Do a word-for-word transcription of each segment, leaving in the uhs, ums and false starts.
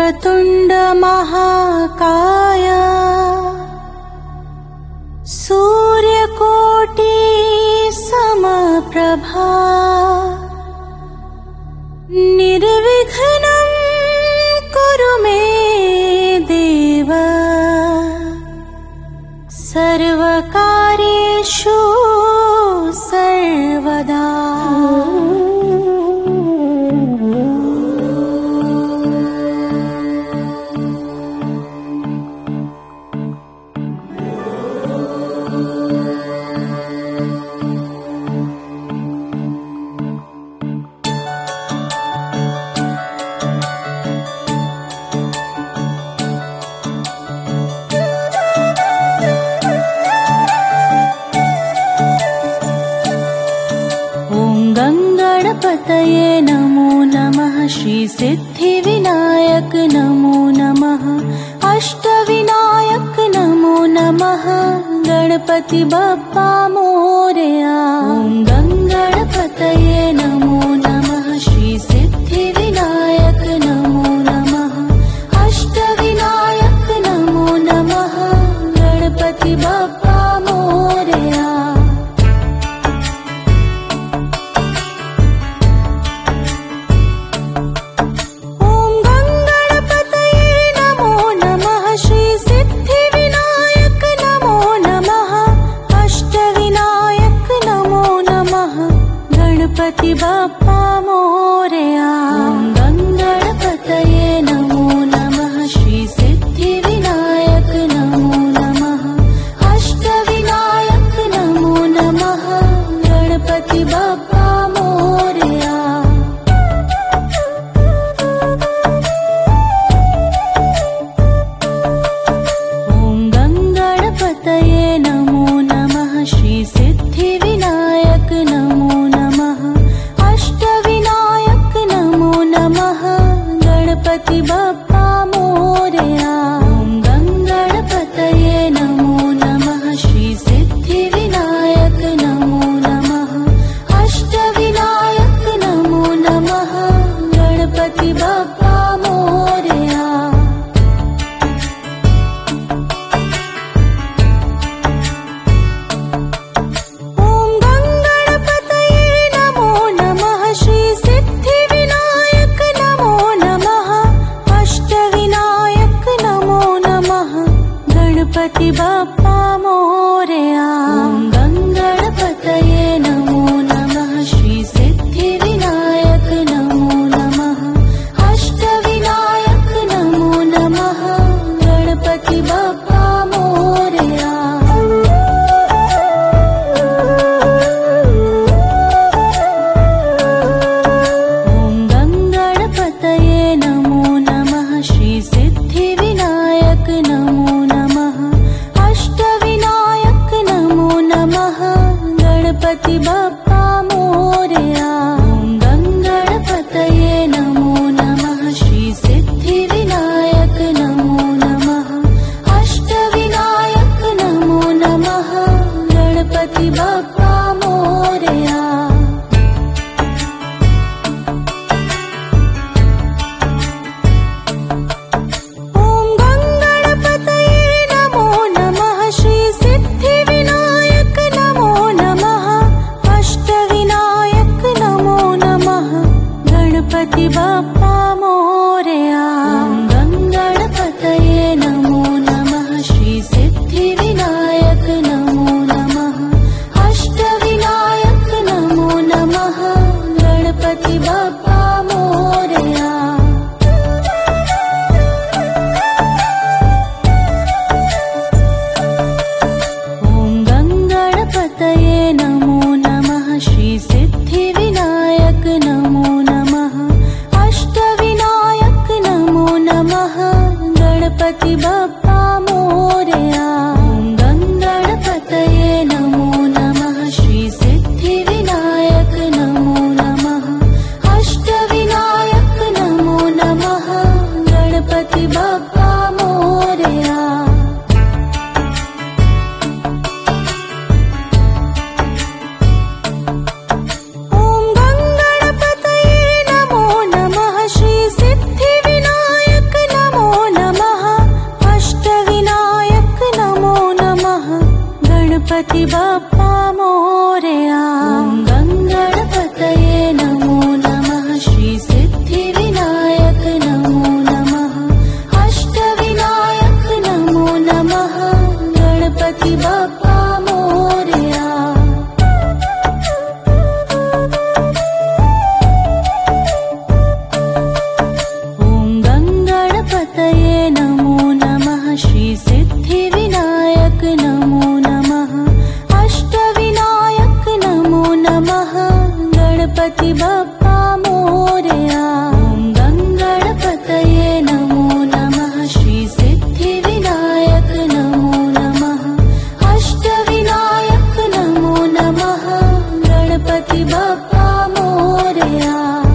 वक्रतुण्ड महाकाय सूर्यकोटि समप्रभा निर्विघ्नं कुरु मे देव सर्वकार्येषु सर्वदा। गणपतये नमो नमः। श्री सिद्धिविनायक नमो नमः। अष्टविनायक नमो नमः। गणपति बप्पा मोरया। ओम गंगणपतये नमो नमः। श्री सिद्धिविनायक नमो नमः। अष्टविनायक नमो नमः। गणपति बप्पा मोरया। गणपति बप्पा मोरया। गंगणपतये नमो नमः। श्री सिद्धिविनायक नमो नमः। अष्टविनायक नमो नमः। गणपति बप्पा मोरया। ओम गंगणपतये नमो नमः। श्री सिद्धिविनायक नमो नमः। अष्टविनायक नमो नमः। गणपति बप्पा मोरया। ओम गंगणपतये नमो नमः। श्री सिद्धिविनायक नमो नमः। अष्टविनायक नमो नमः। गणपति बप्पा मोरया। गणपति बप्पा मोरया। ओम गंगणपतये नमो नमः। श्री सिद्धिविनायक नमो नमः। अष्टविनायक नमो नमः। गणपति बप्पा मोरया। ओम गंगणपतये नमो नमः। श्री सिद्धिविनायक नमो नमः। अष्ट गणपति बाप्पा मोरया। ओम गंगणपतये नमो नमः। श्री सिद्धिविनायक नमो नमः। अष्टविनायक नमो नमः। गणपति बाप्पा मोरया। ओम गंगणपतये नमो नमः। श्री सिद्धिविनायक नमो नमः। अष्टविनायक नमो नमः। गणपति बाप्पा मोरया।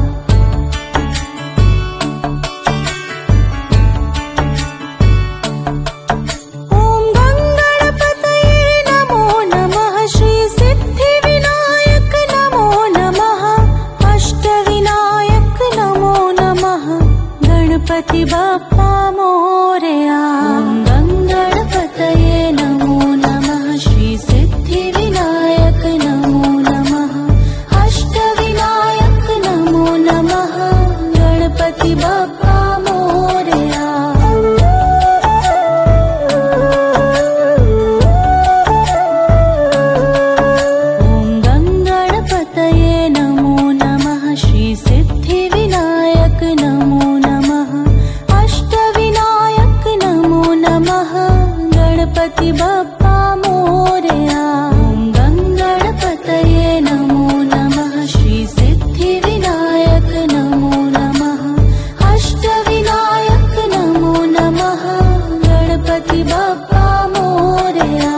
ओम गंगणपतये नमो नमः। श्री सिद्धिविनायक नमो नमः। अष्टविनायक नमो नमः। गणपति बाप्पा मोरया। ओम गंगणपतये नमो नमः। श्री सिद्धिविनायक नमो नमः। अष्टविनायक नमो नमः। गणपति बाप्पा मोरया। ओम गंगणपतये नमो नमः। श्री सिद्धिविनायक नमो नमः। अष्टविनायक नमो नमः। गणपति बाप्पा मोरया। ओम गंगणपतये नमो नमः। श्री सिद्धिविनायक नमो नमः। अष्टविनायक नमो नमः। गणपति बाप्पा मोरया।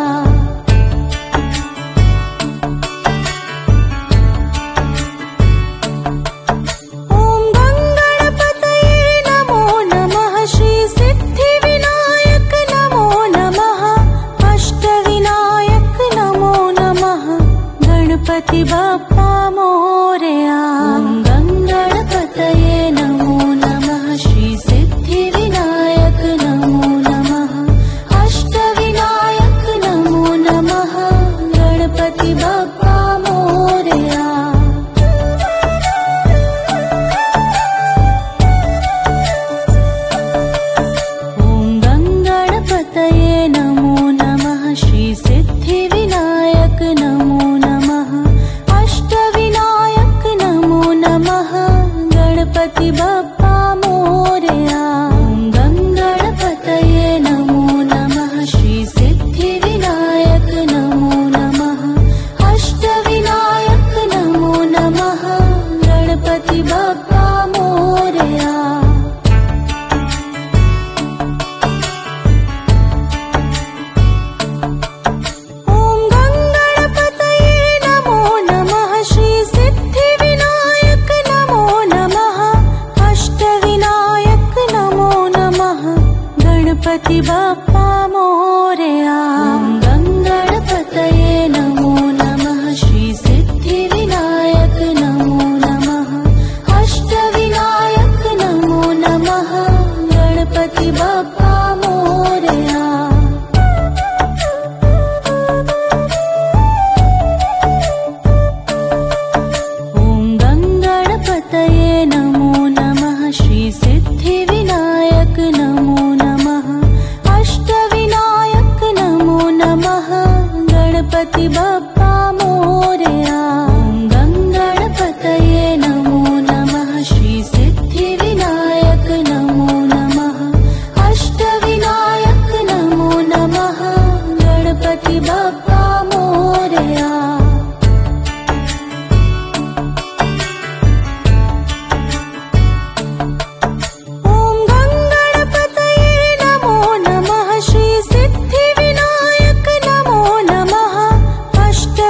ओम गंगणपतये नमो नमः। श्री सिद्धिविनायक नमो नमः। अष्टविनायक नमो नमः। गणपति बाप्पा मोरया। ओम गंगणपतये नमो नमः। श्री सिद्धिविनायक नमो नमः। अष्टविनायक नमो नमः। गणपति बाप्पा मोरया। ओम गंगणपतये नमो नमः। श्री सिद्धिविनायक नमो नमः। अष्टविनायक नमो नमः। गणपति बाप्पा मोरया। ओम गंगणपतये नमो नमः। श्री सिद्धिविनायक नमो नमः। अष्टविनायक नमो नमः। गणपति बाप्पा मोरया। ओम गंगणपतये नमो नमः। श्री सिद्धिविनायक नमो नमः। अष्टविनायक नमो नमः। गणपति बाप्पा मोरया। ओम गंगणपतये नमो नमः। श्री सिद्धिविनायक नमो नमः। अष्टविनायक नमो नमः। गणपति बाप्पा मोरया। ओम गंगणपतये नमो नमः। श्री सिद्धिविनायक नमो नमः। अष्टविनायक नमो नमः। गणपति बाप्पा मोरया। ओम गंगणपतये नमो नमः। श्री सिद्धिविनायक नमो नमः। अष्टविनायक नमो नमः। गणपति बाप्पा मोरया। ओम गंगणपतये नमो नमः। श्री सिद्धिविनायक नमो नमः। अष्ट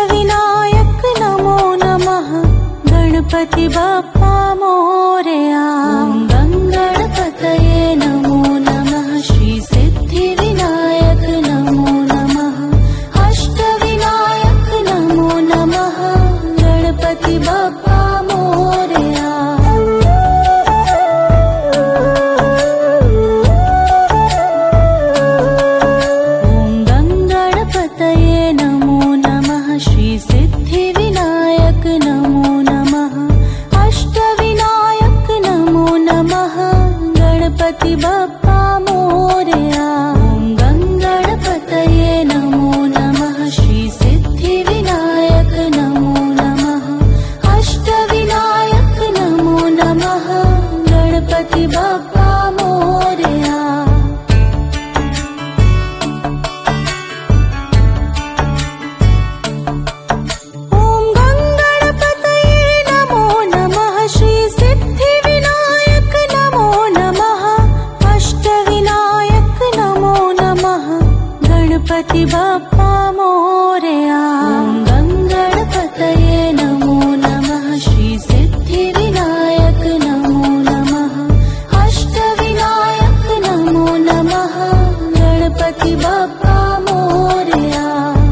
गणपति बाप्पा मोरया। ॐ गङ्गणपतये नमो नमः। श्री सिद्धि विनायक नमो नमः। अष्टविनायक नमो नमः। गणपति बाप्पा मोरया।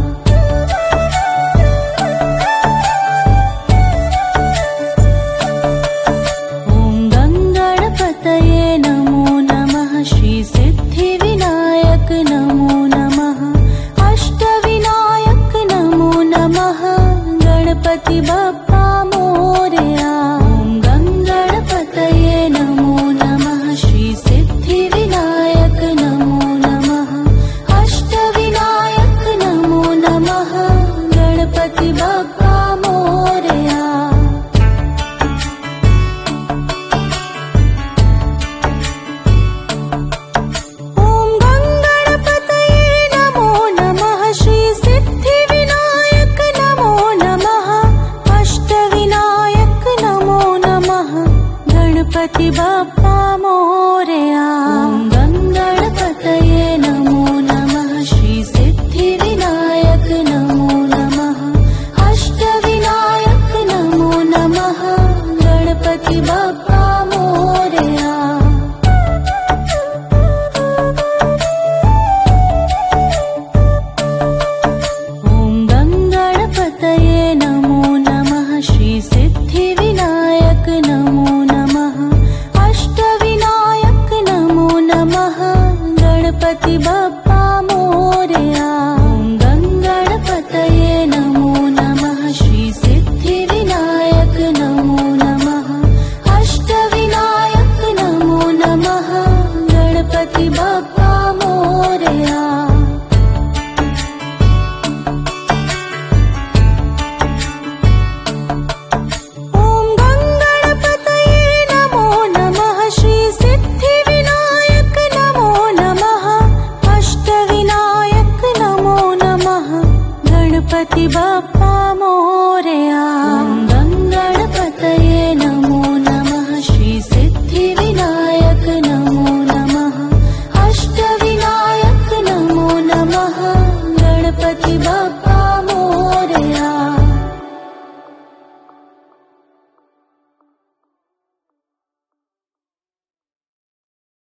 ॐ गङ्गणपतये नमो नमः। श्री सिद्धि विनायक नमो नमः। अष्टविनायक नमो नमः। गणपति बाप्पा